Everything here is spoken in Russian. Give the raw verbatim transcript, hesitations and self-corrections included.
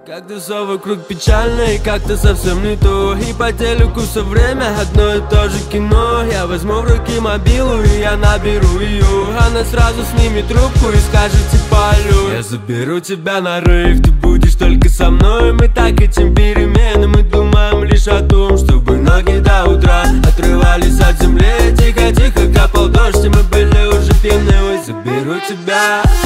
Как-то все вокруг печально и как-то совсем не то. И по телеку все время одно и то же кино. Я возьму в руки мобилу и я наберу ее. Она сразу снимет трубку и скажет типа алло. Я заберу тебя на рейв, ты будешь только со мной. Мы так этим перемены, мы думаем лишь о том, чтобы ноги до утра отрывались от земли. Тихо-тихо капал дождь, и мы были уже пьяны. Ой, заберу тебя.